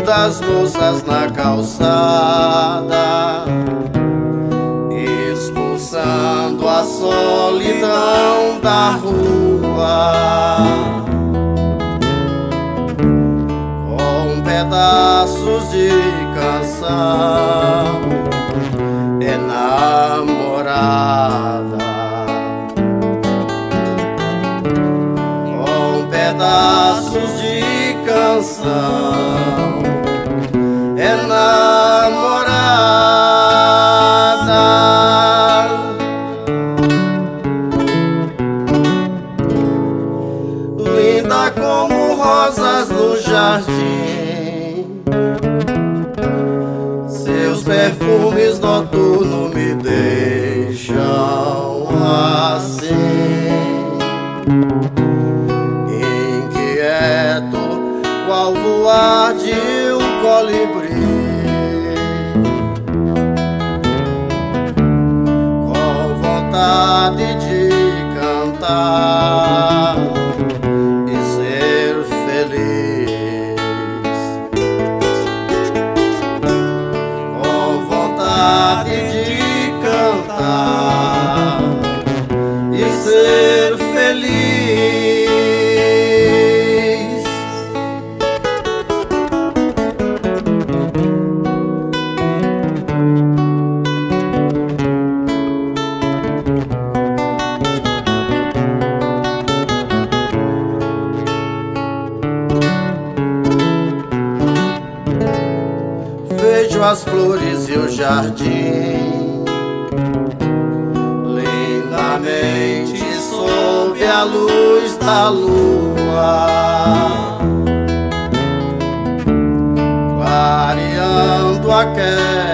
das moças na calçada, expulsando a solidão da rua, com pedaços de canção enamorada, com pedaços de canção enamorada. Linda como rosas no jardim, seus perfumes noturnos me deixam assim, inquieto qual voar de um colibri, com vontade de cantar e ser feliz, com vontade de cantar e ser feliz. Vejo as flores e o jardim lindamente sob a luz da lua, clareando aquela